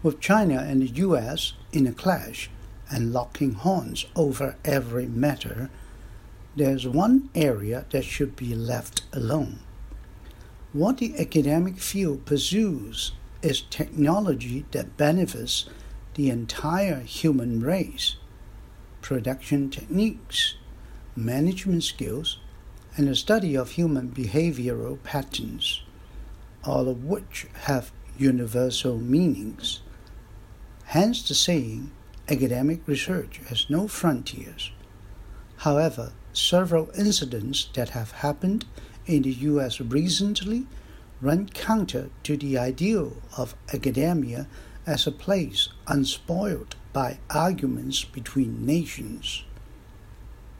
With China and the US in a clash and locking horns over every matter, there's one area that should be left alone. What the academic field pursues is technology that benefits the entire human race, production techniques, management skills, and the study of human behavioral patterns, all of which have universal meanings. Hence the saying, academic research has no frontiers. However, several incidents that have happened in the US recently run counter to the ideal of academia as a place unspoiled by arguments between nations.